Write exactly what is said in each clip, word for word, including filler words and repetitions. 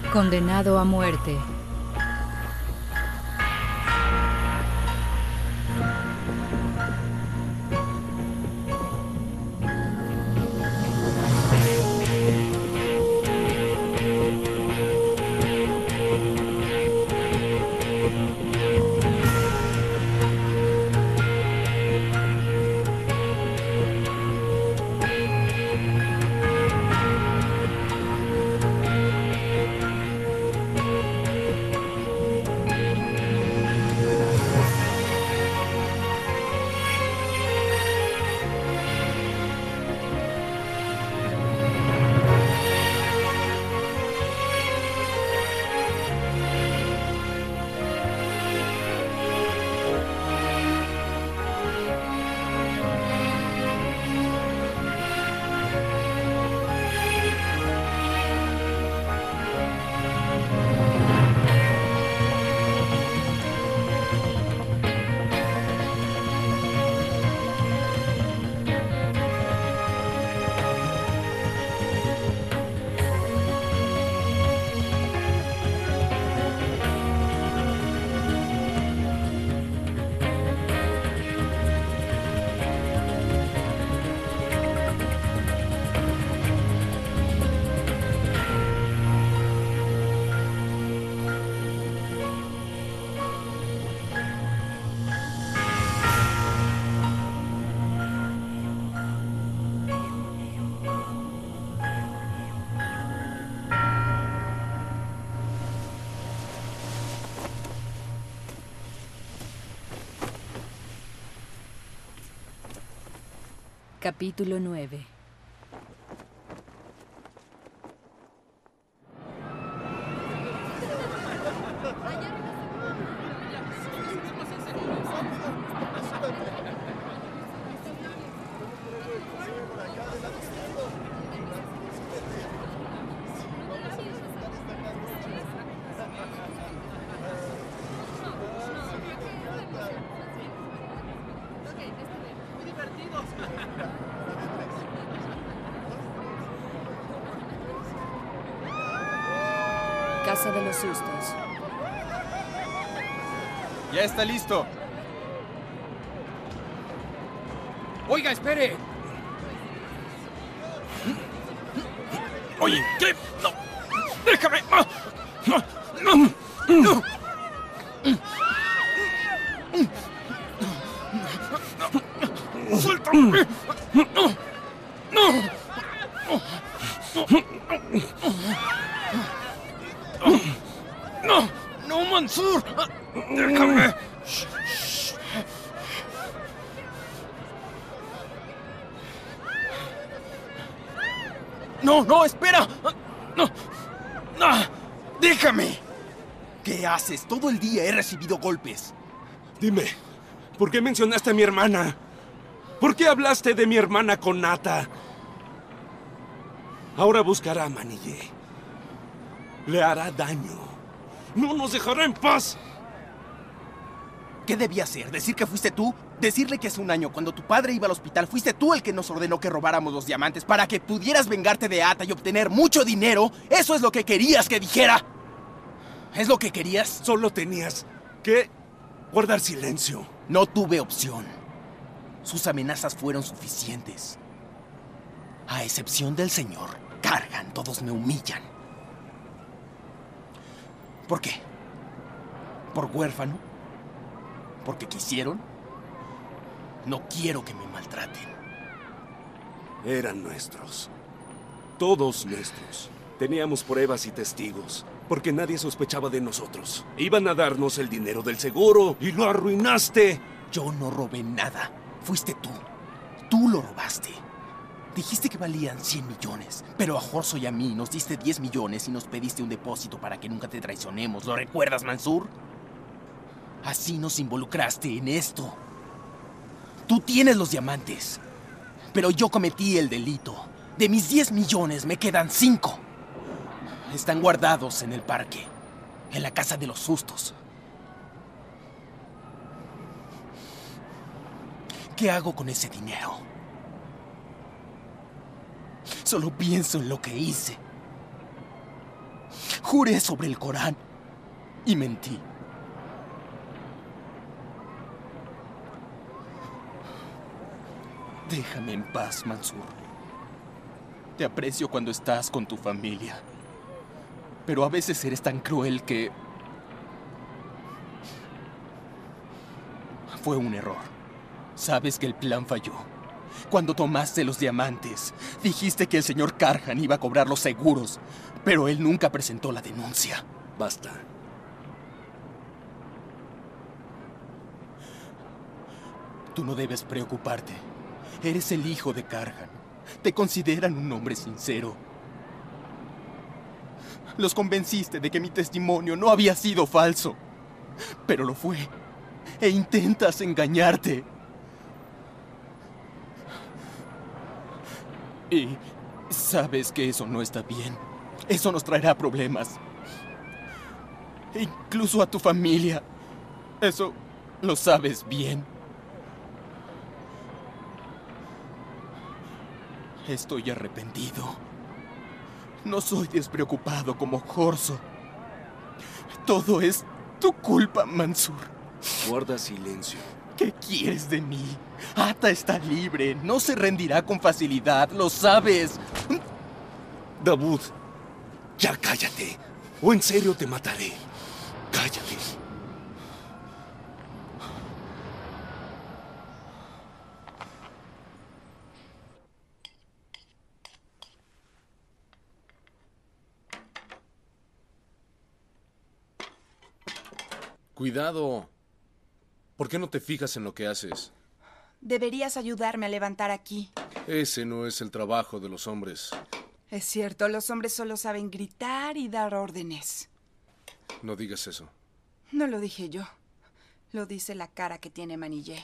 Condenado a muerte. Capítulo nueve. Casa de los Sustos. Ya está listo. Oiga, espere. Oye, ¿qué? No. Déjame. No. No. No. No. Suéltame. No. No. No, no, Mansur. Déjame. No, no, espera. No. No. Déjame. ¿Qué haces? Todo el día he recibido golpes. Dime, ¿por qué mencionaste a mi hermana? ¿Por qué hablaste de mi hermana con Nata? Ahora buscará a Manille. Le hará daño. ¡No nos dejará en paz! ¿Qué debía hacer? ¿Decir que fuiste tú? Decirle que hace un año, cuando tu padre iba al hospital, fuiste tú el que nos ordenó que robáramos los diamantes para que pudieras vengarte de Ata y obtener mucho dinero. ¿Eso es lo que querías que dijera? ¿Es lo que querías? Solo tenías que guardar silencio. No tuve opción. Sus amenazas fueron suficientes. A excepción del señor, cargan, todos me humillan. ¿Por qué? ¿Por huérfano? ¿Porque quisieron? No quiero que me maltraten. Eran nuestros. Todos nuestros. Teníamos pruebas y testigos, porque nadie sospechaba de nosotros. Iban a darnos el dinero del seguro y lo arruinaste. Yo no robé nada. Fuiste tú. Tú lo robaste. Dijiste que valían cien millones, pero a Horso y a mí nos diste diez millones y nos pediste un depósito para que nunca te traicionemos. ¿Lo recuerdas, Mansur? Así nos involucraste en esto. Tú tienes los diamantes, pero yo cometí el delito. De mis diez millones me quedan cinco. Están guardados en el parque, en la casa de los sustos. ¿Qué hago con ese dinero? Solo pienso en lo que hice. Juré sobre el Corán y mentí. Déjame en paz, Mansur. Te aprecio cuando estás con tu familia, pero a veces eres tan cruel que... Fue un error. Sabes que el plan falló. Cuando tomaste los diamantes, dijiste que el señor Karjan iba a cobrar los seguros, pero él nunca presentó la denuncia. Basta. Tú no debes preocuparte. Eres el hijo de Karjan. Te consideran un hombre sincero. Los convenciste de que mi testimonio no había sido falso, pero lo fue. E intentas engañarte. Y sabes que eso no está bien. Eso nos traerá problemas. Incluso a tu familia. Eso lo sabes bien. Estoy arrepentido. No soy despreocupado como Corso. Todo es tu culpa, Mansur. Guarda silencio. ¿Qué quieres de mí? Ata está libre. No se rendirá con facilidad. Lo sabes. Davud, ya cállate. O en serio te mataré. Cállate. Cuidado. ¿Por qué no te fijas en lo que haces? Deberías ayudarme a levantar aquí. Ese no es el trabajo de los hombres. Es cierto, los hombres solo saben gritar y dar órdenes. No digas eso. No lo dije yo. Lo dice la cara que tiene Manillé.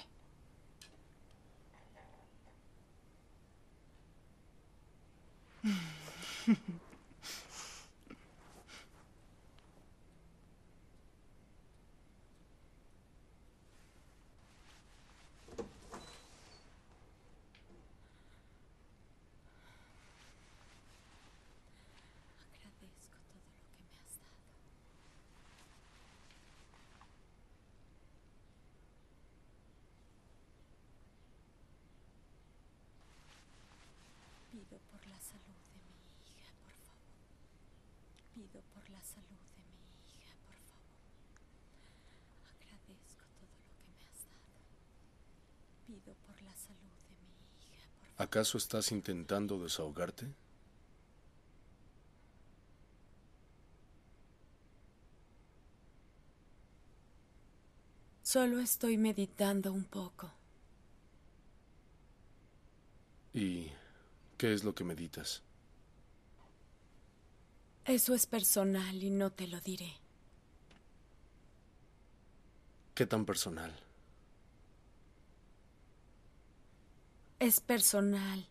Pido por la salud de mi hija, por favor. Pido por la salud de mi hija, por favor. Agradezco todo lo que me has dado. Pido por la salud de mi hija, por favor. ¿Acaso estás intentando desahogarte? Solo estoy meditando un poco. ¿Y qué es lo que meditas? Eso es personal y no te lo diré. ¿Qué tan personal? Es personal.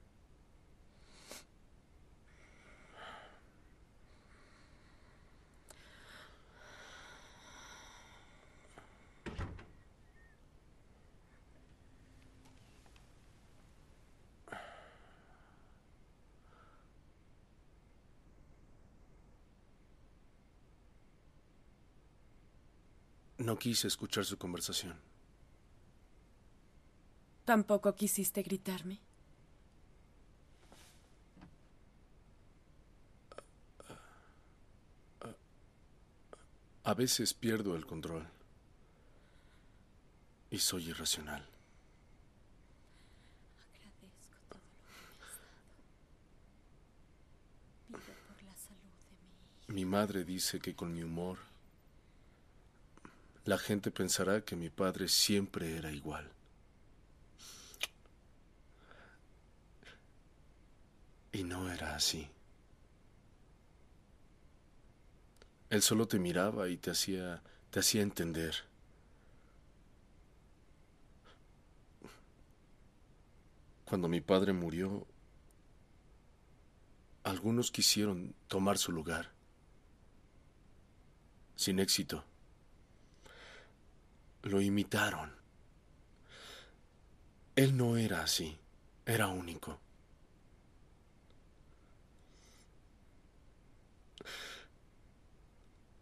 No quise escuchar su conversación. ¿Tampoco quisiste gritarme? A veces pierdo el control. Y soy irracional. Agradezco todo lo que me has dado. Pido por la salud de mi hija. Mi madre dice que con mi humor, la gente pensará que mi padre siempre era igual. Y no era así. Él solo te miraba y te hacía, te hacía entender. Cuando mi padre murió, algunos quisieron tomar su lugar. Sin éxito. Lo imitaron. Él no era así. Era único.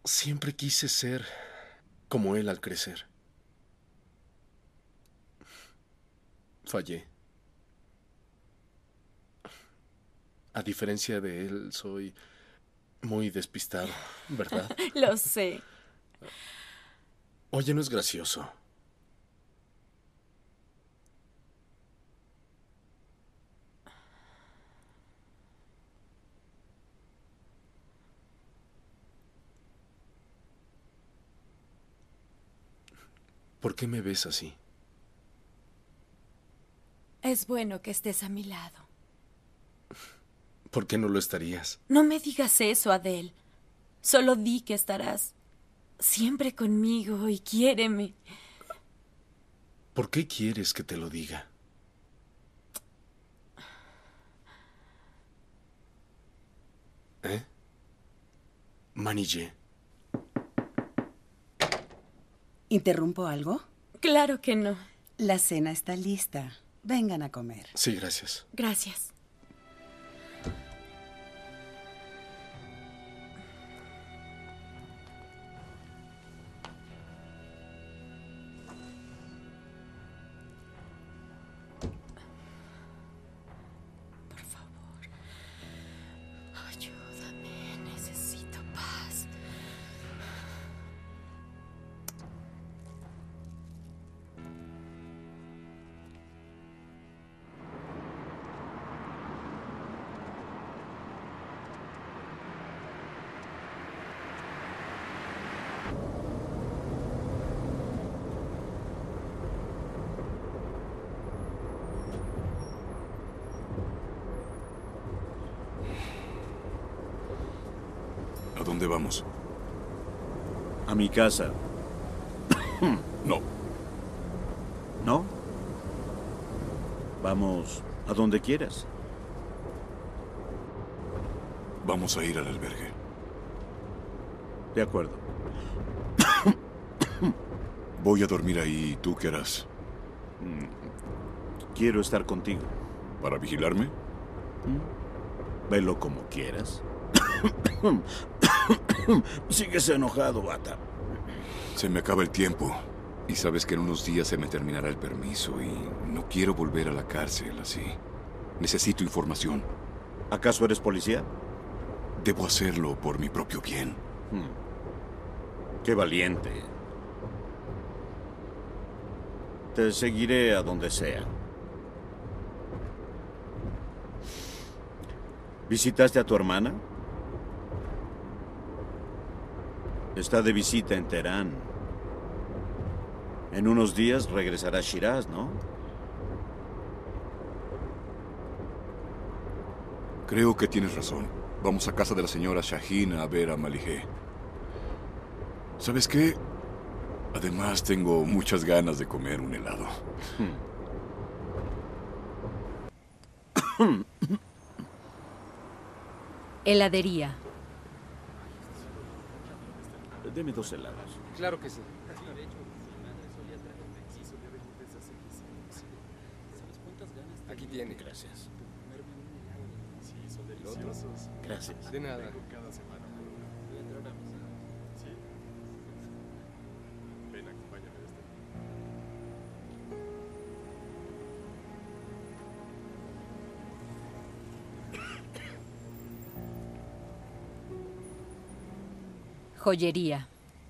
Siempre quise ser como él al crecer. Fallé. A diferencia de él, soy muy despistado, ¿verdad? Lo sé. Oye, no es gracioso. ¿Por qué me ves así? Es bueno que estés a mi lado. ¿Por qué no lo estarías? No me digas eso, Adele. Solo di que estarás siempre conmigo y quiéreme. ¿Por qué quieres que te lo diga? ¿Eh? Manillé. ¿Interrumpo algo? Claro que no. La cena está lista. Vengan a comer. Sí, gracias. Gracias. Por favor, ayúdame. Necesito paz. ¿A dónde vamos? A mi casa. No. ¿No? Vamos a donde quieras. Vamos a ir al albergue. De acuerdo. Voy a dormir ahí. ¿Tú qué harás? Quiero estar contigo. ¿Para vigilarme? Velo como quieras. Sigues enojado, Bata. Se me acaba el tiempo. Y sabes que en unos días se me terminará el permiso y no quiero volver a la cárcel así. Necesito información. ¿Acaso eres policía? Debo hacerlo por mi propio bien. Qué valiente. Te seguiré a donde sea. ¿Visitaste a tu hermana? Está de visita en Teherán. En unos días regresará a Shiraz, ¿no? Creo que tienes razón. Vamos a casa de la señora Shahin a ver a Malijé. ¿Sabes qué? Además, tengo muchas ganas de comer un helado. Heladería. Deme dos helados. Claro que sí. Aquí tiene. Gracias. Deliciosos. Gracias. De nada. Ven, acompáñame de este. Joyería.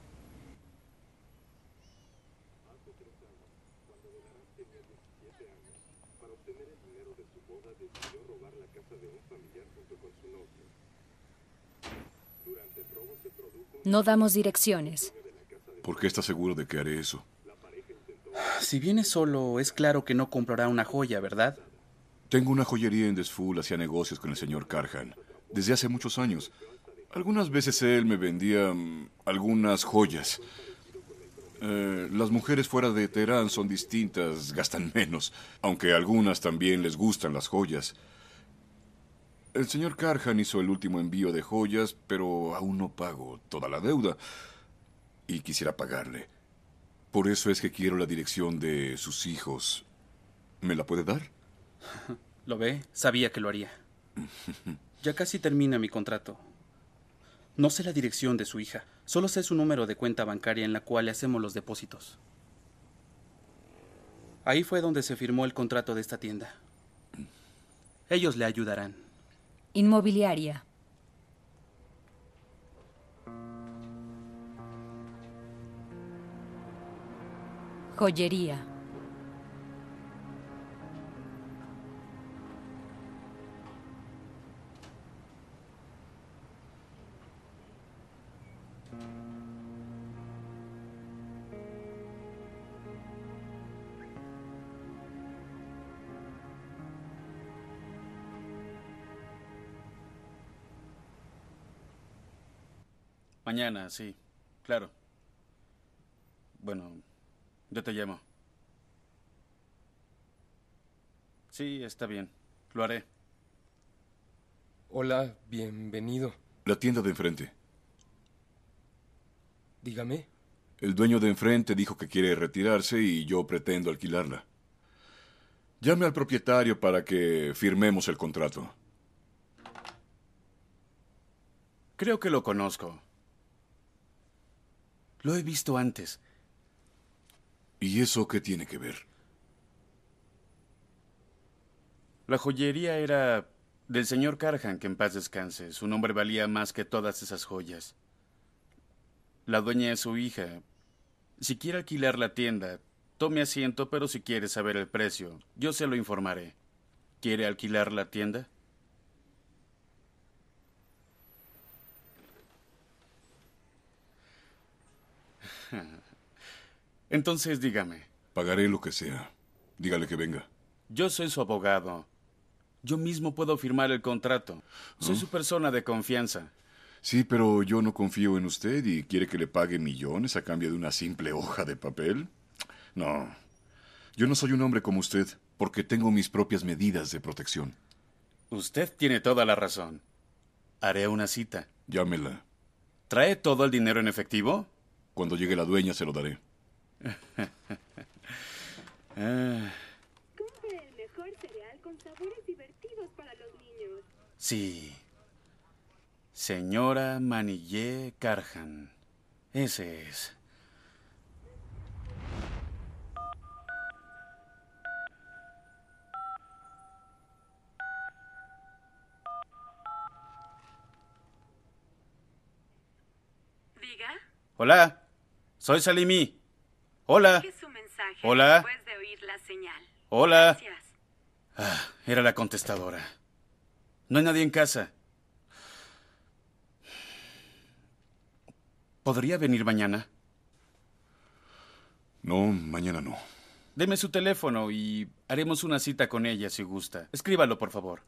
No damos direcciones. ¿Por qué estás seguro de que haré eso? Si viene solo, es claro que no comprará una joya, ¿verdad? Tengo una joyería en Desful, hacía negocios con el señor Karhan. Desde hace muchos años. Algunas veces él me vendía mm, algunas joyas. Eh, las mujeres fuera de Teherán son distintas, gastan menos. Aunque a algunas también les gustan las joyas. El señor Karhan hizo el último envío de joyas, pero aún no pago toda la deuda. Y quisiera pagarle. Por eso es que quiero la dirección de sus hijos. ¿Me la puede dar? ¿Lo ve? Sabía que lo haría. Ya casi termina mi contrato. No sé la dirección de su hija. Solo sé su número de cuenta bancaria en la cual le hacemos los depósitos. Ahí fue donde se firmó el contrato de esta tienda. Ellos le ayudarán. Inmobiliaria. Joyería. Mañana, sí, claro. Bueno, yo te llamo. Sí, está bien. Lo haré. Hola, bienvenido. La tienda de enfrente. Dígame. El dueño de enfrente dijo que quiere retirarse y yo pretendo alquilarla. Llame al propietario para que firmemos el contrato. Creo que lo conozco. Lo he visto antes. ¿Y eso qué tiene que ver? La joyería era del señor Carhan, que en paz descanse. Su nombre valía más que todas esas joyas. La dueña es su hija. Si quiere alquilar la tienda, tome asiento, pero si quiere saber el precio, yo se lo informaré. ¿Quiere alquilar la tienda? Entonces dígame. Pagaré lo que sea. Dígale que venga. Yo soy su abogado. Yo mismo puedo firmar el contrato. Soy ¿Ah? su persona de confianza. Sí, pero yo no confío en usted y quiere que le pague millones a cambio de una simple hoja de papel. No. Yo no soy un hombre como usted, porque tengo mis propias medidas de protección. Usted tiene toda la razón. Haré una cita. Llámela. ¿Trae todo el dinero en efectivo? Cuando llegue la dueña se lo daré. ah. Compre el mejor cereal con sabores divertidos para los niños. Sí. Señora Manillé Carhan. Ese es. Diga. Hola. Soy Salimi. Hola. Deje su mensaje Hola. después de oír la señal. Hola. Gracias. Ah, era la contestadora. No hay nadie en casa. ¿Podría venir mañana? No, mañana no. Deme su teléfono y haremos una cita con ella si gusta. Escríbalo, por favor.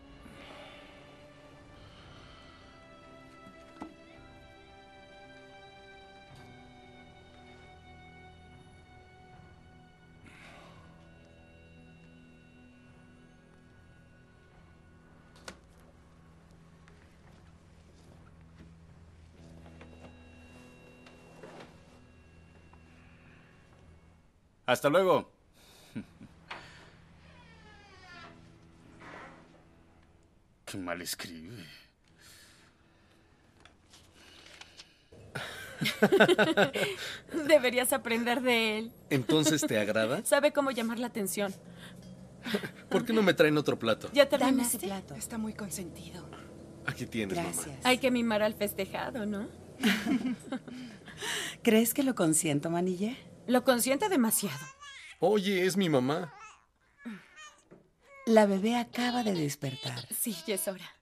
Hasta luego. Qué mal escribe. Deberías aprender de él. ¿Entonces te agrada? Sabe cómo llamar la atención. ¿Por qué no me traen otro plato? ¿Ya te Dame ese terminaste? plato. Está muy consentido. Aquí tienes, Gracias. mamá. Hay que mimar al festejado, ¿no? ¿Crees que lo consiento, Manillé? Lo consiente demasiado. Oye, es mi mamá. La bebé acaba de despertar. Sí, ya es hora.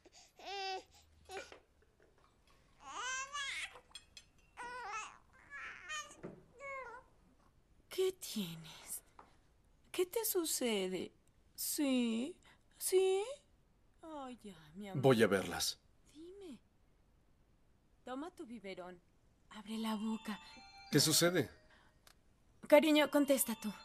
¿Qué tienes? ¿Qué te sucede? ¿Sí? ¿Sí? Ay, ya, mi amor. Voy a verlas. Dime. Toma tu biberón. Abre la boca. ¿Qué sucede? Cariño, contesta tú.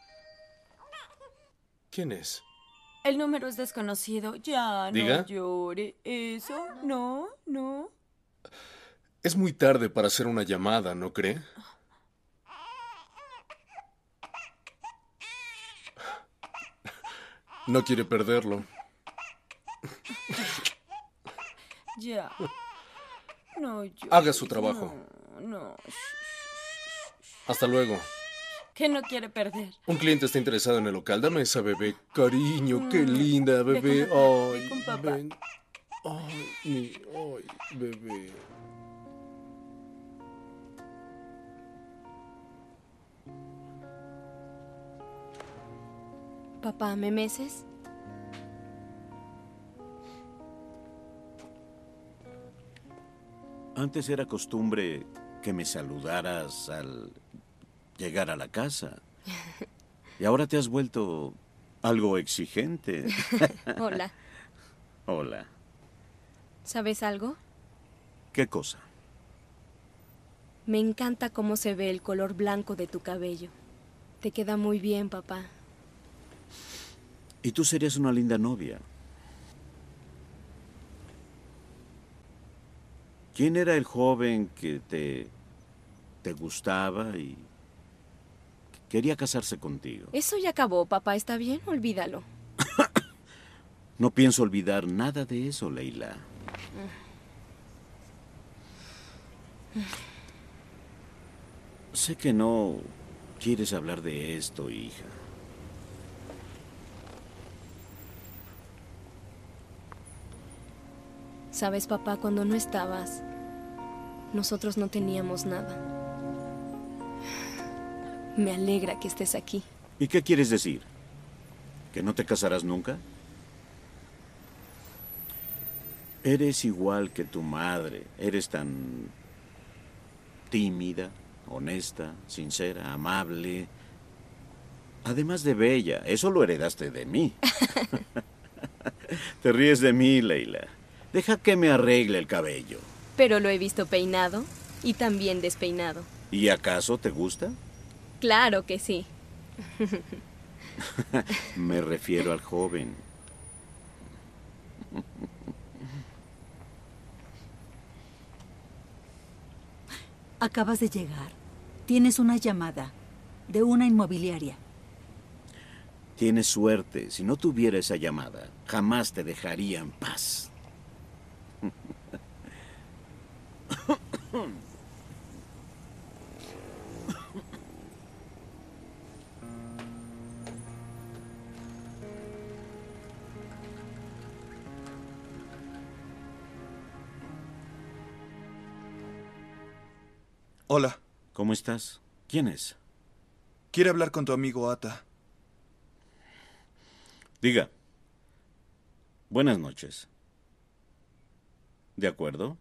¿Quién es? El número es desconocido. Ya, ¿Diga? no llore. ¿Eso? No, no. Es muy tarde para hacer una llamada, ¿no cree? No quiere perderlo. Ya. No, yo. Haga su trabajo. No, no. Hasta luego. Que no quiere perder. Un cliente está interesado en el local. Dame esa bebé. Cariño, qué linda, Ve bebé. con papá, ve Ay, con papá. ven. Ay, mi, ay, bebé. Papá, ¿me meces? Antes era costumbre que me saludaras al llegar a la casa. Y ahora te has vuelto algo exigente. Hola. Hola. ¿Sabes algo? ¿Qué cosa? Me encanta cómo se ve el color blanco de tu cabello. Te queda muy bien, papá. Y tú serías una linda novia. ¿Quién era el joven que te, te gustaba y quería casarse contigo? Eso ya acabó, papá. ¿Está bien? Olvídalo. No pienso olvidar nada de eso, Leila. Sé que no quieres hablar de esto, hija. Sabes, papá, cuando no estabas, nosotros no teníamos nada. Me alegra que estés aquí. ¿Y qué quieres decir? ¿Que no te casarás nunca? Eres igual que tu madre. Eres tan tímida, honesta, sincera, amable. Además de bella. Eso lo heredaste de mí. Te ríes de mí, Leila. Deja que me arregle el cabello. Pero lo he visto peinado y también despeinado. ¿Y acaso te gusta? Claro que sí. Me refiero al joven. Acabas de llegar. Tienes una llamada de una inmobiliaria. Tienes suerte. Si no tuviera esa llamada, jamás te dejaría en paz. Hola. ¿Cómo estás? ¿Quién es? Quiere hablar con tu amigo Ata. Diga. Buenas noches. ¿De acuerdo?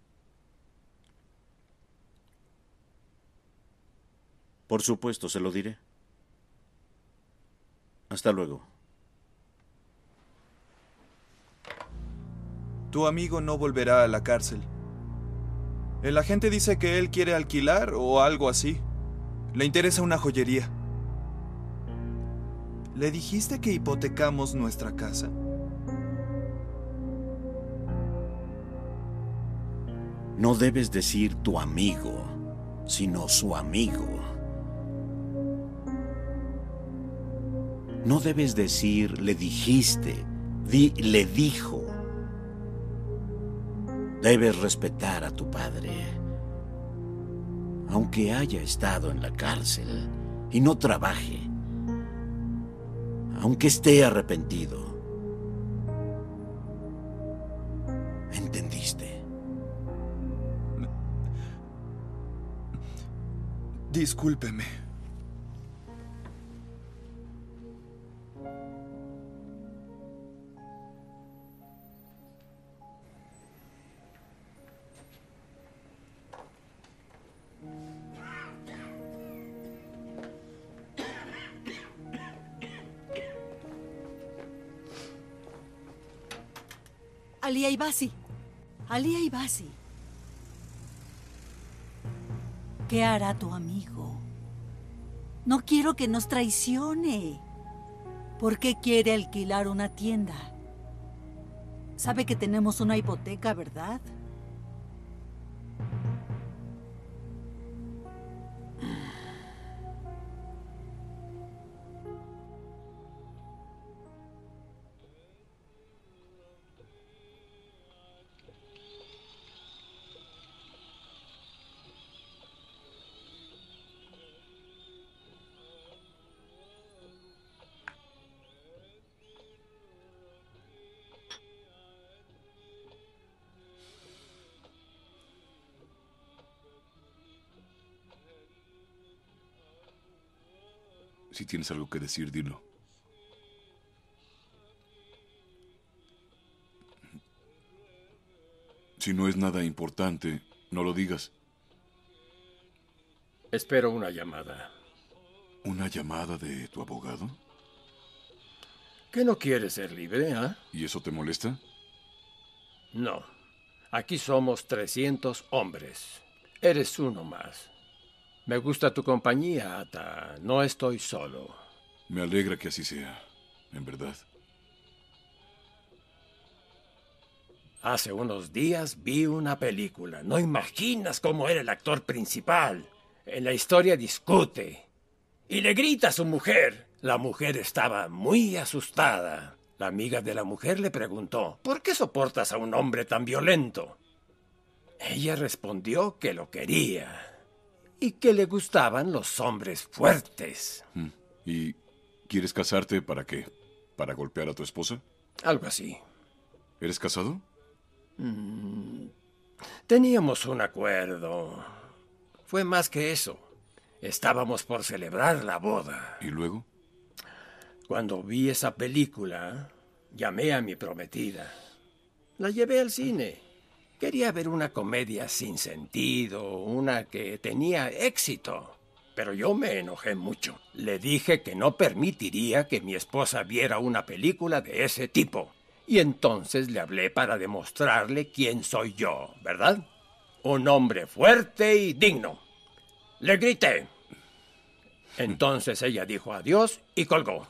Por supuesto, se lo diré. Hasta luego. Tu amigo no volverá a la cárcel. El agente dice que él quiere alquilar o algo así. Le interesa una joyería. ¿Le dijiste que hipotecamos nuestra casa? No debes decir tu amigo, sino su amigo. No debes decir le dijiste, di le dijo. Debes respetar a tu padre, aunque haya estado en la cárcel y no trabaje, aunque esté arrepentido. ¿Entendiste? Discúlpeme. Alia Ibasi. Alia Ibasi. ¿Qué hará tu amigo? No quiero que nos traicione. ¿Por qué quiere alquilar una tienda? Sabe que tenemos una hipoteca, ¿verdad? Si tienes algo que decir, dilo. Si no es nada importante, no lo digas. Espero una llamada. ¿Una llamada de tu abogado? ¿Qué no quieres ser libre, ah? ¿eh? ¿Y eso te molesta? No. Aquí somos trescientos hombres. Eres uno más. Me gusta tu compañía, Ata. No estoy solo. Me alegra que así sea, en verdad. Hace unos días vi una película. No imaginas cómo era el actor principal. En la historia discute y le grita a su mujer. La mujer estaba muy asustada. La amiga de la mujer le preguntó, ¿por qué soportas a un hombre tan violento? Ella respondió que lo quería y que le gustaban los hombres fuertes. ¿Y quieres casarte para qué? ¿Para golpear a tu esposa? Algo así. ¿Eres casado? Mm, teníamos un acuerdo. Fue más que eso. Estábamos por celebrar la boda. ¿Y luego? Cuando vi esa película, llamé a mi prometida. La llevé al cine. Quería ver una comedia sin sentido, una que tenía éxito. Pero yo me enojé mucho. Le dije que no permitiría que mi esposa viera una película de ese tipo. Y entonces le hablé para demostrarle quién soy yo, ¿verdad? Un hombre fuerte y digno. Le grité. Entonces ella dijo adiós y colgó.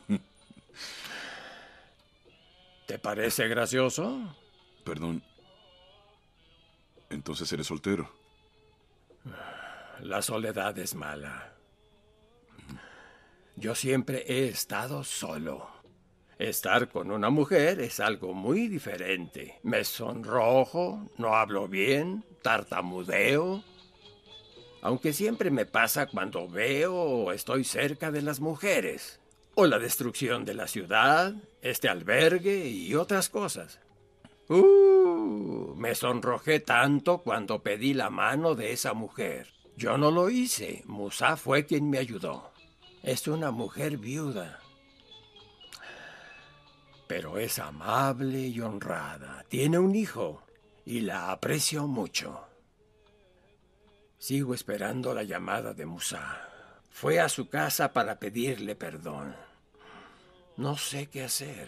¿Te parece gracioso? Perdón. Entonces eres soltero. La soledad es mala. Yo siempre he estado solo. Estar con una mujer es algo muy diferente. Me sonrojo, no hablo bien, tartamudeo. Aunque siempre me pasa cuando veo o estoy cerca de las mujeres. O la destrucción de la ciudad, este albergue y otras cosas. Uh, me sonrojé tanto cuando pedí la mano de esa mujer. Yo no lo hice. Musa fue quien me ayudó. Es una mujer viuda. Pero es amable y honrada. Tiene un hijo y la aprecio mucho. Sigo esperando la llamada de Musa. Fue a su casa para pedirle perdón. No sé qué hacer.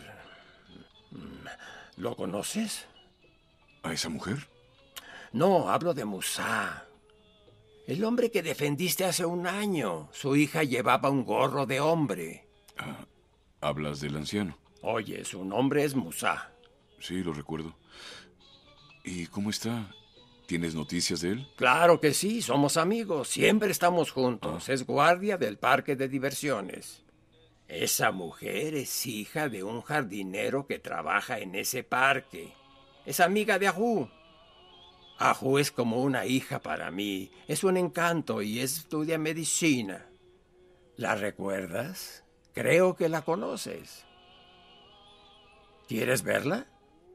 ¿Lo conoces? ¿A esa mujer? No, hablo de Musa. El hombre que defendiste hace un año. Su hija llevaba un gorro de hombre. Ah, ¿hablas del anciano? Oye, su nombre es Musa. Sí, lo recuerdo. ¿Y cómo está? ¿Tienes noticias de él? Claro que sí, somos amigos. Siempre estamos juntos. Ah. Es guardia del parque de diversiones. Esa mujer es hija de un jardinero que trabaja en ese parque. Es amiga de Ahu. Ahu es como una hija para mí. Es un encanto y estudia medicina. ¿La recuerdas? Creo que la conoces. ¿Quieres verla?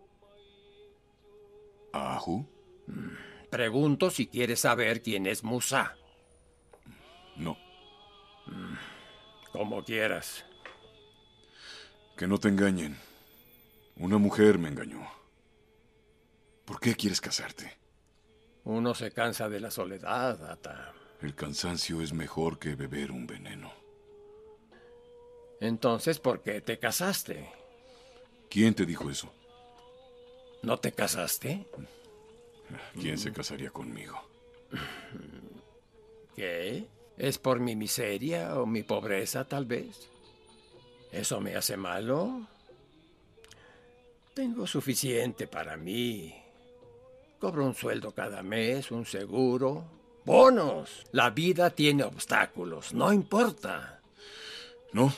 ¿Ahu? Pregunto si quieres saber quién es Musa. No. Como quieras. Que no te engañen. Una mujer me engañó. ¿Por qué quieres casarte? Uno se cansa de la soledad, Ata. El cansancio es mejor que beber un veneno. Entonces, ¿por qué te casaste? ¿Quién te dijo eso? ¿No te casaste? ¿Quién se casaría conmigo? ¿Qué? ¿Es por mi miseria o mi pobreza, tal vez? ¿Eso me hace malo? Tengo suficiente para mí. Cobro un sueldo cada mes, un seguro, bonos. La vida tiene obstáculos, no importa. No.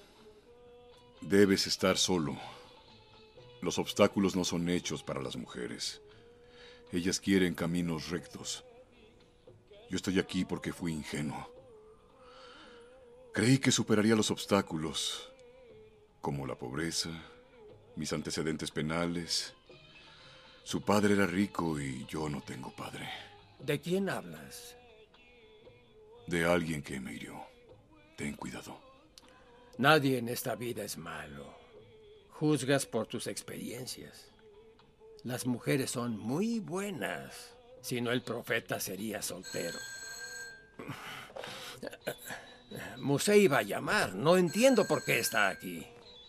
Debes estar solo. Los obstáculos no son hechos para las mujeres. Ellas quieren caminos rectos. Yo estoy aquí porque fui ingenuo. Creí que superaría los obstáculos, como la pobreza, mis antecedentes penales. Su padre era rico y yo no tengo padre. ¿De quién hablas? De alguien que me hirió. Ten cuidado. Nadie en esta vida es malo. Juzgas por tus experiencias. Las mujeres son muy buenas. Si no, el profeta sería soltero. Musé iba a llamar. No entiendo por qué está aquí.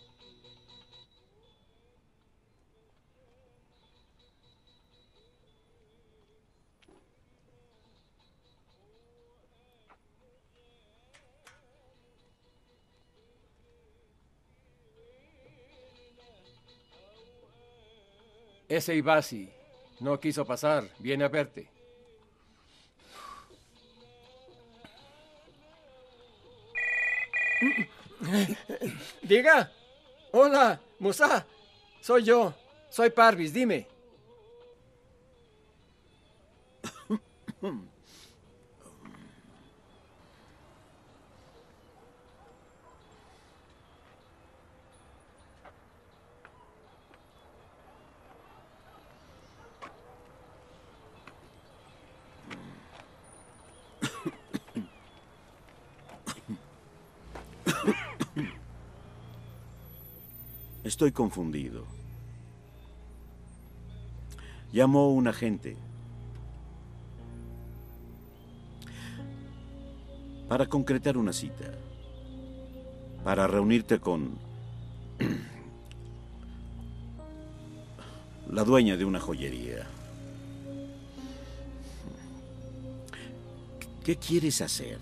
Ese Ibasi no quiso pasar. Viene a verte. Diga. Hola, Musa. Soy yo. Soy Parvis, dime. Estoy confundido. Llamó un agente para concretar una cita, para reunirte con la dueña de una joyería. ¿Qué quieres hacer?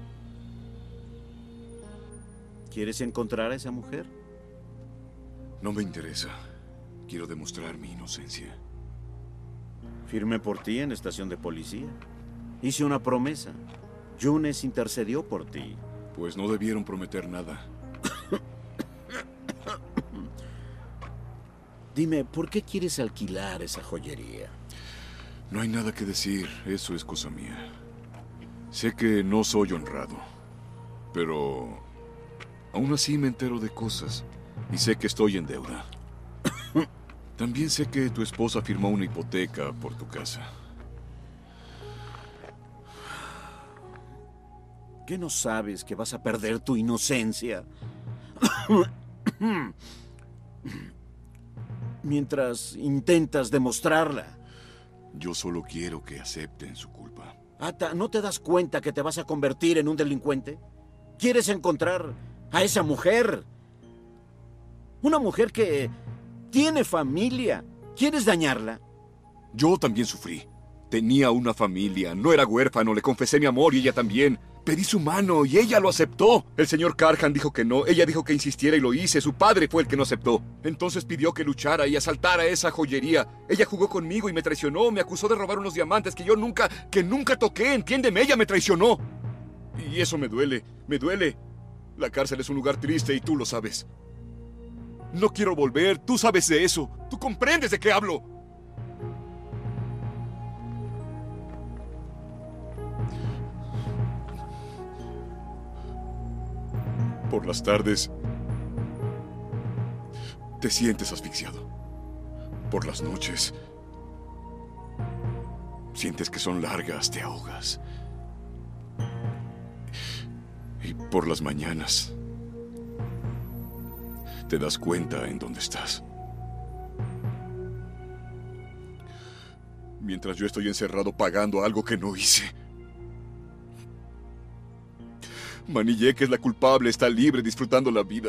¿Quieres encontrar a esa mujer? No me interesa. Quiero demostrar mi inocencia. Firmé por ti en la estación de policía. Hice una promesa. Yunes intercedió por ti. Pues no debieron prometer nada. Dime, ¿por qué quieres alquilar esa joyería? No hay nada que decir. Eso es cosa mía. Sé que no soy honrado. Pero aún así me entero de cosas. Y sé que estoy en deuda. También sé que tu esposa firmó una hipoteca por tu casa. ¿Qué no sabes que vas a perder tu inocencia? Mientras intentas demostrarla. Yo solo quiero que acepten su culpa. Ata, ¿no te das cuenta que te vas a convertir en un delincuente? ¿Quieres encontrar a esa mujer? Una mujer que tiene familia. ¿Quieres dañarla? Yo también sufrí. Tenía una familia. No era huérfano. Le confesé mi amor y ella también. Pedí su mano y ella lo aceptó. El señor Karjan dijo que no. Ella dijo que insistiera y lo hice. Su padre fue el que no aceptó. Entonces pidió que luchara y asaltara esa joyería. Ella jugó conmigo y me traicionó. Me acusó de robar unos diamantes que yo nunca, que nunca toqué. Entiéndeme, ella me traicionó. Y eso me duele. Me duele. La cárcel es un lugar triste y tú lo sabes. No quiero volver, tú sabes de eso. Tú comprendes de qué hablo. Por las tardes te sientes asfixiado. Por las noches sientes que son largas, te ahogas. Y por las mañanas te das cuenta en dónde estás. Mientras yo estoy encerrado pagando algo que no hice. Manillé, que es la culpable, está libre disfrutando la vida.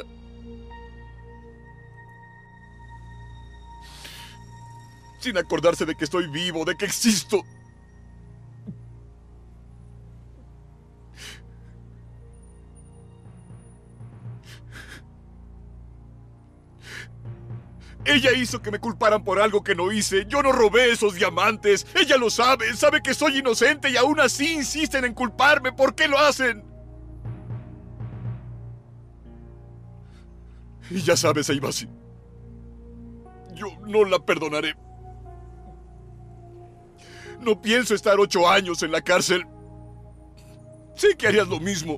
Sin acordarse de que estoy vivo, de que existo. Ella hizo que me culparan por algo que no hice. Yo no robé esos diamantes. Ella lo sabe. Sabe que soy inocente y aún así insisten en culparme. ¿Por qué lo hacen? Y ya sabes, Aibasi. Yo no la perdonaré. No pienso estar ocho años en la cárcel. Sé que harías lo mismo.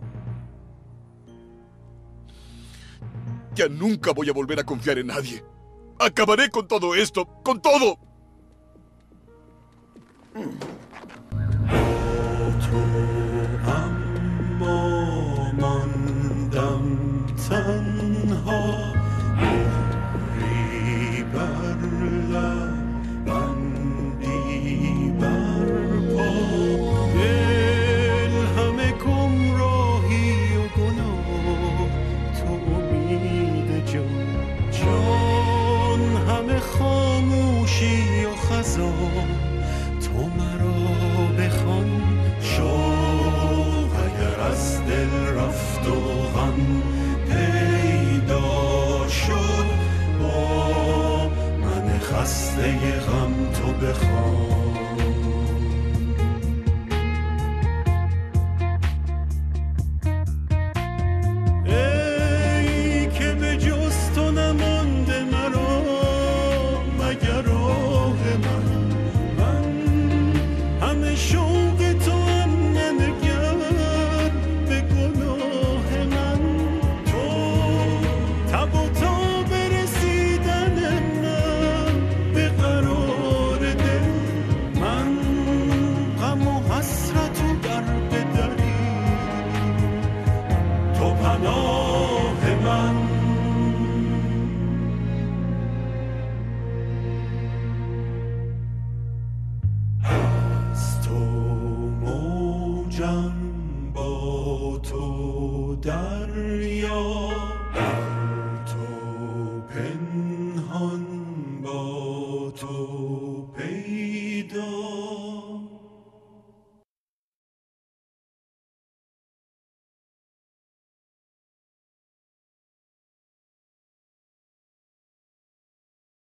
Ya nunca voy a volver a confiar en nadie. Acabaré con todo esto, con todo. Ammo mandam san باشی و خزان تو مرا بخوان شوق اگر از دل رفت و غم پیدا شد با من خسته غم تو بخوان